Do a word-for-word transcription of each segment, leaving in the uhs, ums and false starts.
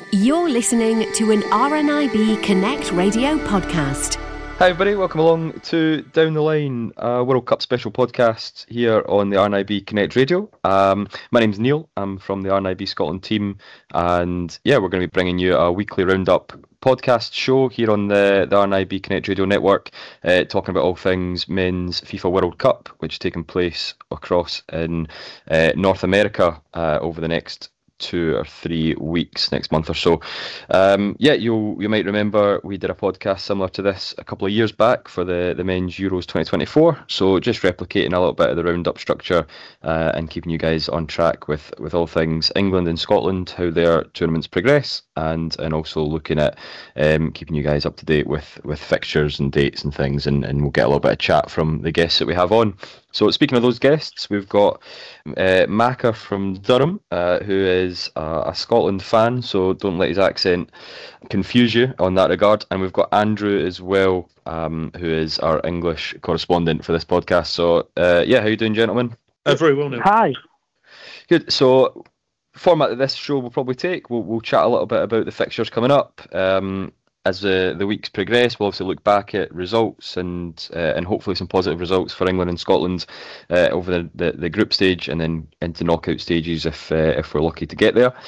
You're listening to an R N I B Connect radio podcast. Hi everybody, welcome along to Down the Line, a World Cup special podcast here on the R N I B Connect radio. Um, my name's Neil, I'm from the R N I B Scotland team, and yeah, we're going to be bringing you a weekly roundup podcast show here on the, the R N I B Connect radio network, uh, talking about all things men's FIFA World Cup, which is taking place across in uh, North America uh, over the next two or three weeks, next month or so. Um, yeah, you you might remember we did a podcast similar to this a couple of years back for the, the men's Euros twenty twenty-four. So just replicating a little bit of the roundup structure uh, and keeping you guys on track with, with all things England and Scotland, how their tournaments progress, and and also looking at um, keeping you guys up to date with, with fixtures and dates and things, and, and we'll get a little bit of chat from the guests that we have on. So speaking of those guests, we've got uh, Macca from Durham, uh, who is a, a Scotland fan, so don't let his accent confuse you on that regard. And we've got Andrew as well, um, who is our English correspondent for this podcast. So uh, yeah, how you doing, gentlemen? Uh, very well, Neil. Hi. Good. So format that this show will probably take, we'll, we'll chat a little bit about the fixtures coming up. Um, As the, the weeks progress, we'll obviously look back at results and uh, and hopefully some positive results for England and Scotland uh, over the, the, the group stage, and then into knockout stages if uh, if we're lucky to get there,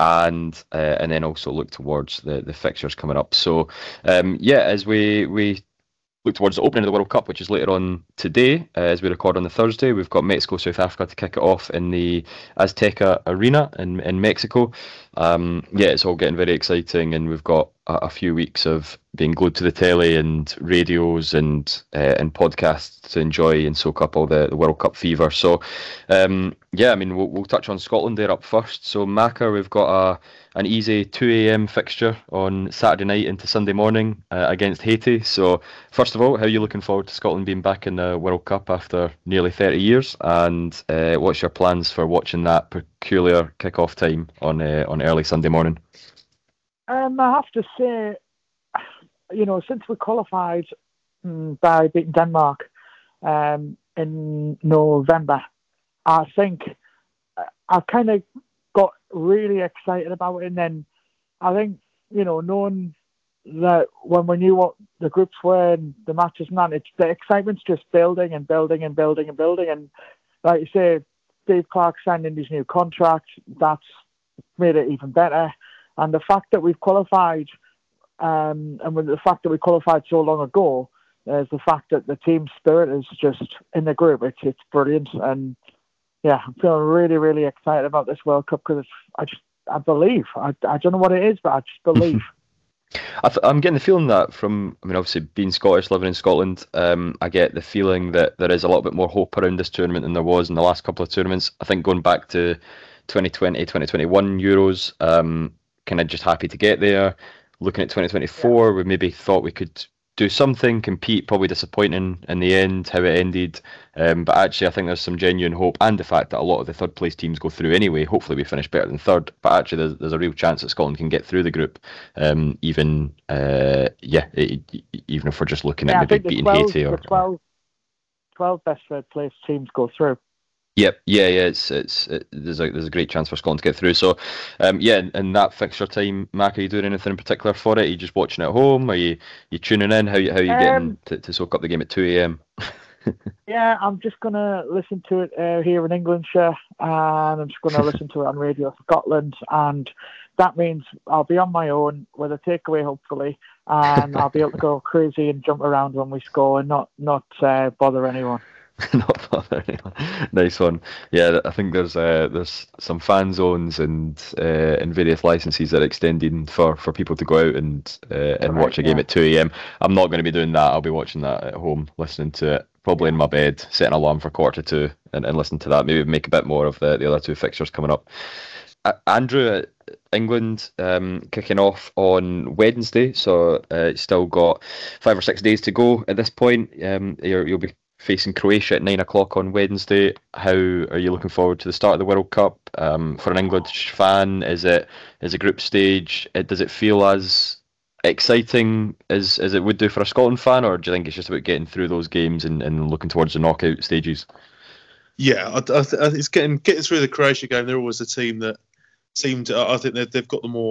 and uh, and then also look towards the, the fixtures coming up. So um, yeah, as we we look towards the opening of the World Cup, which is later on today, uh, as we record on the Thursday, we've got Mexico South Africa to kick it off in the Azteca Arena in in Mexico. Um, yeah, it's all getting very exciting, and we've got a, a few weeks of being glued to the telly and radios and uh, and podcasts to enjoy and soak up all the, the World Cup fever. So, um, yeah, I mean, we'll, we'll touch on Scotland there up first. So, Macca, we've got a an easy two a.m. fixture on Saturday night into Sunday morning uh, against Haiti. So, first of all, how are you looking forward to Scotland being back in the World Cup after nearly thirty years? And uh, what's your plans for watching that peculiar kick-off time on uh, on early Sunday morning? Um, I have to say, you know, since we qualified um, by beating Denmark um, in November, I think I've kind of got really excited about it. And then I think, you know, knowing that when we knew what the groups were and the matches and that, it's, the excitement's just building and building and building and building. And like you say, Steve Clarke signing his new contract, that's made it even better. And the fact that we've qualified, um, and with the fact that we qualified so long ago, is the fact that the team spirit is just in the group. It's it's brilliant, and yeah, I'm feeling really really excited about this World Cup because I just I believe I I don't know what it is, but I just believe. I th- I'm getting the feeling that from, I mean, obviously being Scottish, living in Scotland, um, I get the feeling that there is a little bit more hope around this tournament than there was in the last couple of tournaments. I think going back to twenty twenty, twenty twenty-one Euros, um, kind of just happy to get there. Looking at twenty twenty-four, yeah. We maybe thought we could do something, compete, probably disappointing in the end, how it ended. Um, but actually, I think there's some genuine hope, and the fact that a lot of the third place teams go through anyway. Hopefully, we finish better than third. But actually, there's, there's a real chance that Scotland can get through the group, um, even uh, yeah, it, even if we're just looking yeah, at maybe beating twelve, Haiti or the twelve, twelve best third place teams go through. Yep, yeah, yeah. It's it's it, there's a there's a great chance for Scotland to get through. So, um, yeah, in, in that fixture time, Mac, are you doing anything in particular for it? Are you just watching at home? Are you you tuning in? How you how you um, getting to, to soak up the game at two a.m? Yeah, I'm just gonna listen to it uh, here in Englandshire, and I'm just gonna listen to it on Radio Scotland, and that means I'll be on my own with a takeaway, hopefully, and I'll be able to go crazy and jump around when we score and not not uh, bother anyone. Not bother anyone. Nice one. Yeah, I think there's uh, there's some fan zones and uh, and various licenses that are extending for, for people to go out and uh, and right, watch a game yeah. at two a.m. I'm not going to be doing that. I'll be watching that at home, listening to it, probably in my bed, setting an alarm for quarter to two, and, and listen to that. Maybe make a bit more of the, the other two fixtures coming up. Uh, Andrew, England um, kicking off on Wednesday, so uh, still got five or six days to go at this point. Um, you're, you'll be facing Croatia at nine o'clock on Wednesday. How are you looking forward to the start of the World Cup? Um, for an English fan, is it is a group stage? It, does it feel as exciting as as it would do for a Scotland fan, or do you think it's just about getting through those games and, and looking towards the knockout stages? Yeah, I, I, it's getting getting through the Croatia game. They're always a team that seemed. I think they've, they've got the more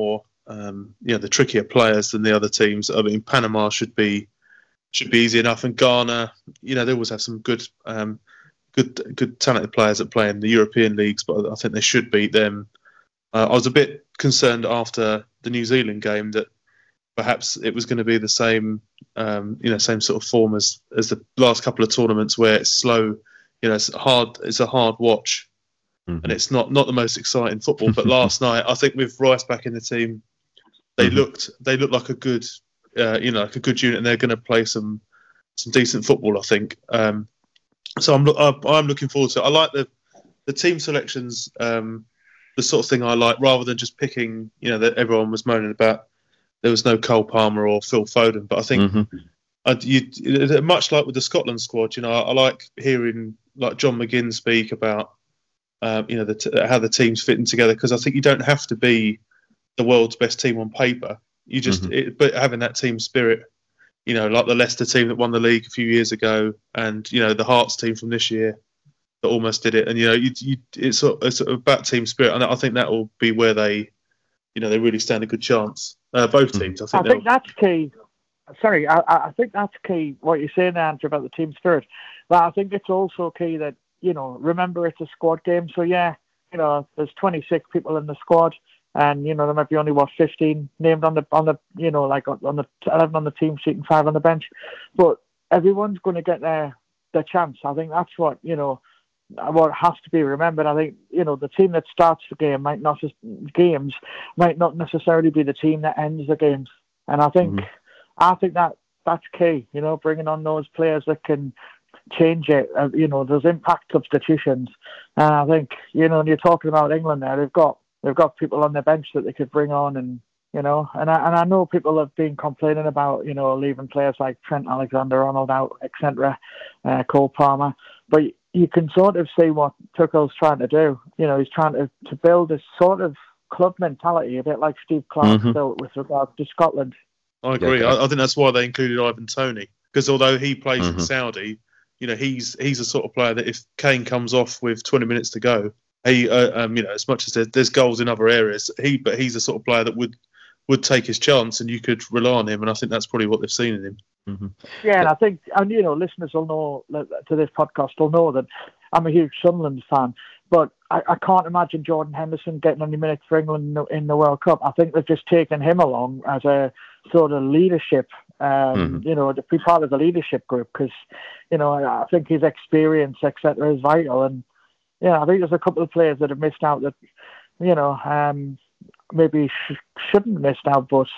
um, you know, the trickier players than the other teams. I mean, Panama should be should be easy enough, and Ghana, you know, they always have some good, um, good, good talented players that play in the European leagues, but I think they should beat them. Uh, I was a bit concerned after the New Zealand game that perhaps it was going to be the same, um, you know, same sort of form as as the last couple of tournaments where it's slow, you know, it's hard, it's a hard watch, mm-hmm. and it's not not the most exciting football. But last night, I think with Rice back in the team, they mm-hmm. looked they looked like a good, uh, you know, like a good unit, and they're going to play some some decent football, I think. Um, so I'm I'm looking forward to it. I like the the team selections. Um, the sort of thing I like, rather than just picking, you know, that everyone was moaning about. There was no Cole Palmer or Phil Foden, but I think mm-hmm. I'd, you, much like with the Scotland squad, you know, I, I like hearing like John McGinn speak about, um, you know, the t- how the team's fitting together, because I think you don't have to be the world's best team on paper. You just, mm-hmm. it, but having that team spirit, you know, like the Leicester team that won the league a few years ago, and you know the Hearts team from this year that almost did it, and you know, you, you, it's, it's about team spirit, and I think that will be where they, you know, they really stand a good chance. Uh, both teams, I think. I think that's key. Sorry, I, I think that's key. What you're saying, Andrew, about the team spirit. But I think it's also key that, you know, remember it's a squad game. So yeah, you know, there's twenty-six people in the squad, and you know there might be only what fifteen named on the on the you know like on the eleven on the team sheet and five on the bench, but everyone's going to get their their chance. I think that's what you know. What has to be remembered, I think, you know, the team that starts the game might not games might not necessarily be the team that ends the games, and I think, mm-hmm. I think that that's key. You know, bringing on those players that can change it. Uh, you know, there's impact substitutions, and I think, you know, when you're talking about England, there they've got they've got people on their bench that they could bring on, and you know, and I and I know people have been complaining about, you know, leaving players like Trent Alexander-Arnold out, et cetera, uh, Cole Palmer, but you can sort of see what Tuchel's trying to do. You know, he's trying to, to build a sort of club mentality, a bit like Steve Clarke mm-hmm. built with regard to Scotland. I agree. Yeah, I, I think that's why they included Ivan Toney, because although he plays mm-hmm. in Saudi, you know, he's he's a sort of player that if Kane comes off with twenty minutes to go, he, uh, um, you know, as much as there's, there's goals in other areas, he but he's a sort of player that would would take his chance, and you could rely on him. And I think that's probably what they've seen in him. Mm-hmm. Yeah, and I think, and you know, listeners will know to this podcast will know that I'm a huge Sunderland fan, but I, I can't imagine Jordan Henderson getting any minutes for England in the, in the World Cup. I think they've just taken him along as a sort of leadership, um, mm-hmm. you know, to be part of the leadership group, because, you know, I think his experience, et cetera, is vital. And yeah, I think there's a couple of players that have missed out that, you know, um, maybe sh- shouldn't have missed out, but.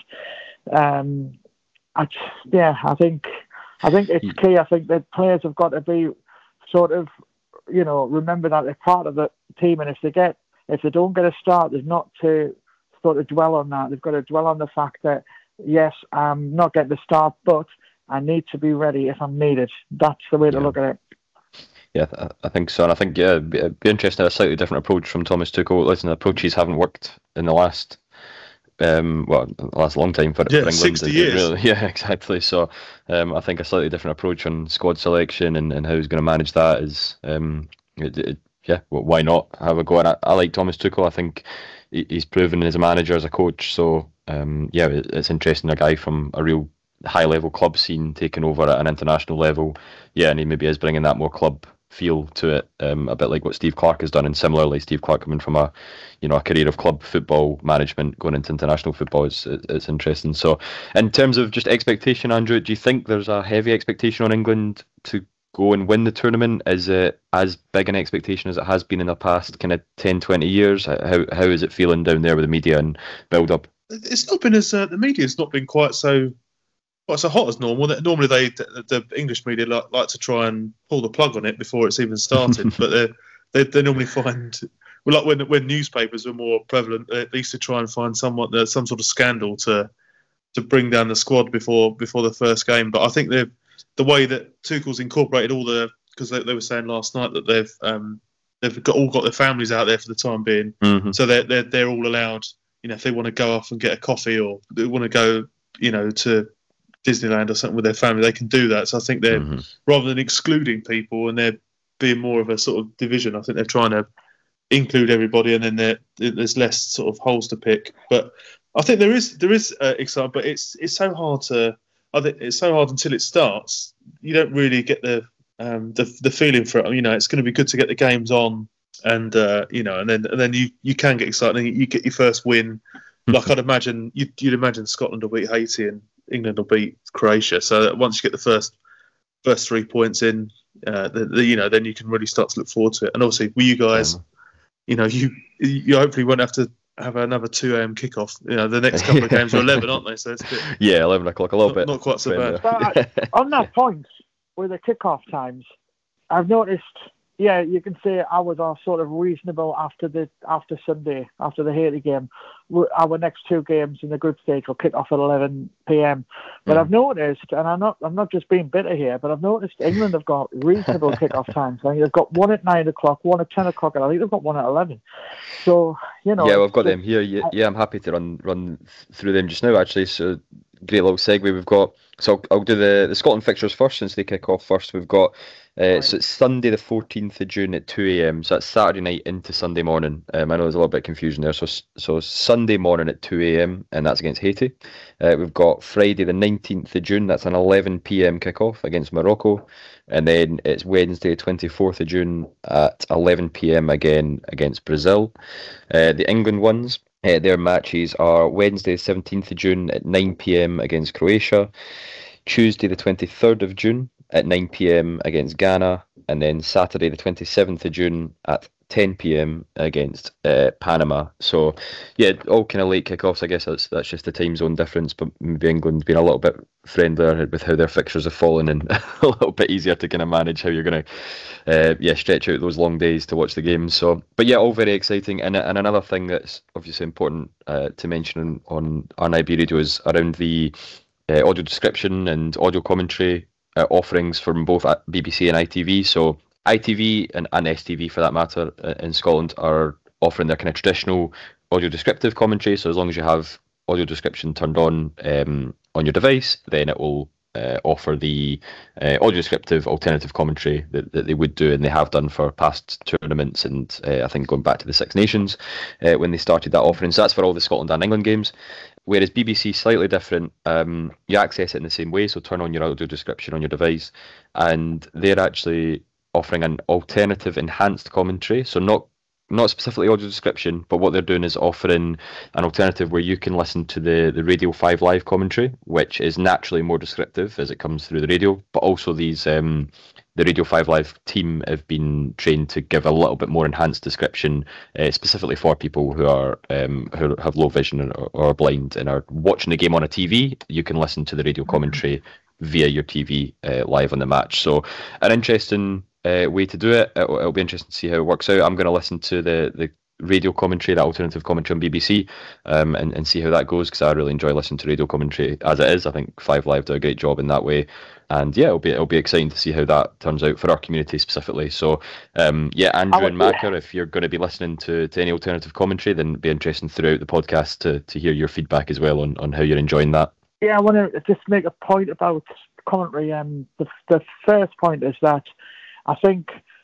Um, I, yeah, I think I think it's key. I think that players have got to be sort of, you know, remember that they're part of the team, and if they get if they don't get a start, there's not to sort of dwell on that. They've got to dwell on the fact that yes, I'm not getting the start, but I need to be ready if I'm needed. That's the way to yeah. look at it. Yeah, I think so, and I think yeah, it'd be, it'd be interesting a slightly different approach from Thomas Tuchel. Listen, the approaches haven't worked in the last. Um, well, the last long time for, yeah, for England. sixty years. Really, yeah, exactly. So um, I think a slightly different approach on squad selection and, and how he's going to manage that is, um, it, it, yeah, well, why not have a go? And I, I like Thomas Tuchel. I think he, he's proven as a manager, as a coach. So um, yeah, it, it's interesting. A guy from a real high-level club scene taking over at an international level. Yeah, and he maybe is bringing that more club feel to it, um, a bit like what Steve Clarke has done, and similarly Steve Clarke coming from a you know a career of club football management going into international football is it's interesting. So in terms of just expectation, Andrew, do you think there's a heavy expectation on England to go and win the tournament? Is it as big an expectation as it has been in the past kind of ten, twenty years? How how is it feeling down there with the media and build up? It's not been as uh, the media's not been quite so Well, so hot as normal. Normally, they the English media like, like to try and pull the plug on it before it's even started. but they, they they normally find, well, like when when newspapers were more prevalent, they used to try and find somewhat uh, some sort of scandal to to bring down the squad before before the first game. But I think the the way that Tuchel's incorporated all the, because they, they were saying last night that they've um, they've got all got their families out there for the time being, mm-hmm. so they're they're they're all allowed. You know, if they want to go off and get a coffee or they want to go, you know, to Disneyland or something with their family, they can do that. So I think they're, mm-hmm. rather than excluding people and there being more of a sort of division, I think they're trying to include everybody, and then there's less sort of holes to pick. But I think there is there is uh, excitement, but it's it's so hard to. I think it's so hard until it starts. You don't really get the um, the the feeling for it. You know, it's going to be good to get the games on, and uh, you know, and then and then you, you can get excited. And you get your first win. Like I'd imagine, you'd, you'd imagine Scotland will beat Haiti and England will beat Croatia. So once you get the first first three points in, uh, the, the, you know, then you can really start to look forward to it. And obviously, with you guys, yeah. you know, you you hopefully won't have to have another two a.m. kickoff. You know, the next couple of games are eleven, aren't they? So it's a bit, yeah, eleven o'clock, a little not, bit. Not quite so bad. But on that point, with the kickoff times, I've noticed, yeah, you can say ours are sort of reasonable after the after Sunday, after the Haiti game. Our next two games in the group stage will kick off at eleven p.m. But mm. I've noticed, and I'm not I'm not just being bitter here, but I've noticed England have got reasonable kickoff times. I think they've got one at nine o'clock, one at ten o'clock, and I think they've got one at eleven. So, you know. Yeah, we've got them here. Yeah, yeah, I'm happy to run run through them just now, actually. So, great little segue. We've got, so I'll, I'll do the, the Scotland fixtures first, since they kick off first. We've got, uh, right. so it's Sunday the fourteenth of June at two a.m. So that's Saturday night into Sunday morning. Um, I know there's a little bit of confusion there. So so Sunday morning at two a.m. and that's against Haiti. Uh, we've got Friday the nineteenth of June. That's an eleven p.m. kickoff against Morocco. And then it's Wednesday twenty-fourth of June at eleven p.m. again against Brazil. Uh, the England ones, Uh, their matches are Wednesday seventeenth of June at nine p.m. against Croatia, Tuesday the twenty-third of June at nine p.m. against Ghana, and then Saturday the twenty-seventh of June at ten p.m. against uh, Panama. So, yeah, all kind of late kickoffs. I guess that's that's just the time zone difference, but maybe England's been a little bit friendlier with how their fixtures have fallen, and a little bit easier to kind of manage how you're going to uh, yeah stretch out those long days to watch the games. So, but yeah, all very exciting. And and another thing that's obviously important uh, to mention on R N I B Radio is around the uh, audio description and audio commentary uh, offerings from both B B C and I T V. So I T V and, and S T V, for that matter, uh, in Scotland are offering their kind of traditional audio descriptive commentary. So as long as you have audio description turned on um, on your device, then it will uh, offer the uh, audio descriptive alternative commentary that, that they would do, and they have done for past tournaments, and uh, I think going back to the Six Nations uh, when they started that offering. So that's for all the Scotland and England games. Whereas B B C slightly different. Um, you access it in the same way, so turn on your audio description on your device, and they're actually offering an alternative enhanced commentary. So not not specifically audio description, but what they're doing is offering an alternative where you can listen to the, the Radio five Live commentary, which is naturally more descriptive as it comes through the radio, but also these um, the Radio five Live team have been trained to give a little bit more enhanced description, uh, specifically for people who are um, who have low vision or, or are blind and are watching the game on a T V. You can listen to the radio commentary via your T V uh, live on the match. So an interesting uh, way to do it. It'll, it'll be interesting to see how it works out. I'm going to listen to the, the radio commentary, the alternative commentary on B B C, um, and, and see how that goes, because I really enjoy listening to radio commentary as it is. I think Five Live do a great job in that way. And yeah, it'll be it'll be exciting to see how that turns out for our community specifically. So um, yeah, Andrew and Macca, if you're going to be listening to, to any alternative commentary, then it'd be interesting throughout the podcast to, to hear your feedback as well on, on how you're enjoying that. Yeah, I want to just make a point about commentary. Um, the, the first point is that I think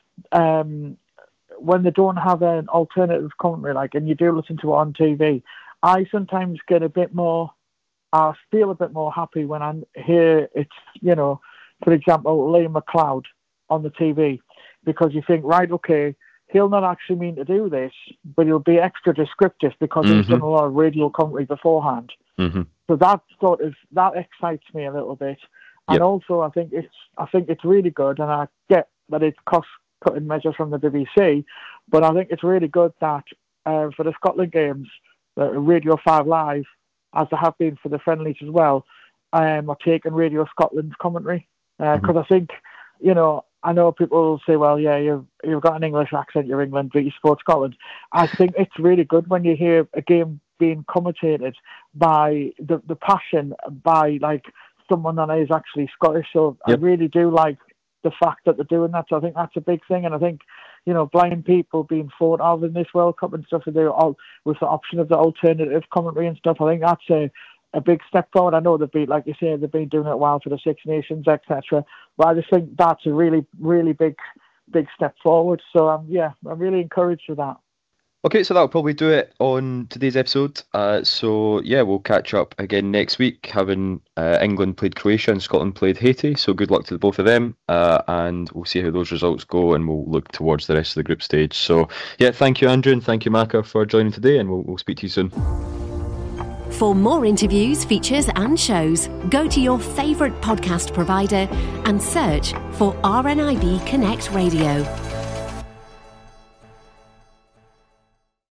um, when they don't have an alternative commentary, like, and you do listen to it on T V, I sometimes get a bit more, I feel a bit more happy when I hear it's, you know, for example, Liam McLeod on the T V, because you think, right, okay, he'll not actually mean to do this, but he'll be extra descriptive because mm-hmm. he's done a lot of radio commentary beforehand. Mm-hmm. So that sort of, that excites me a little bit. And yep. also, I think it's, I think it's really good, and I get that it's cost-cutting measures from the B B C, but I think it's really good that uh, for the Scotland games, uh, Radio five Live, as there have been for the friendlies as well, um, are taking Radio Scotland's commentary. Because uh, mm-hmm. I think, you know, I know people will say, well, yeah, you've, you've got an English accent, you're England, but you support Scotland. I think it's really good when you hear a game being commentated by the, the passion, by, like, someone that is actually Scottish. So yep. I really do like the fact that they're doing that. So I think that's a big thing. And I think, you know, blind people being thought of in this World Cup and stuff, and they're all with the option of the alternative commentary and stuff, I think that's a, a big step forward. I know they've been, like you say, they've been doing it a while for the Six Nations, et cetera. But I just think that's a really, really big, big step forward. So um, yeah, I'm really encouraged with that. Okay, so that'll probably do it on today's episode. Uh, so yeah, we'll catch up again next week, having uh, England played Croatia and Scotland played Haiti. So good luck to the both of them, uh, and we'll see how those results go, and we'll look towards the rest of the group stage. So yeah, thank you, Andrew, and thank you, Maka, for joining today, and we'll, we'll speak to you soon. For more interviews, features and shows, go to your favourite podcast provider and search for R N I B Connect Radio.